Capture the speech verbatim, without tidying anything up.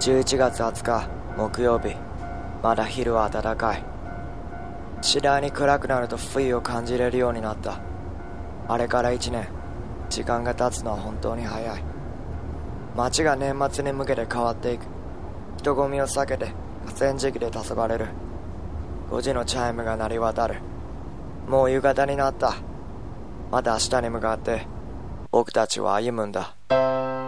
じゅういちがつはつか木曜日、まだ昼は暖かい。次第に暗くなると冬を感じれるようになった。あれからいちねん、時間が経つのは本当に早い。街が年末に向けて変わっていく。人混みを避けて河川敷で黄昏る。ごじのチャイムが鳴り渡る。もう夕方になった。また明日に向かって僕たちは歩むんだ。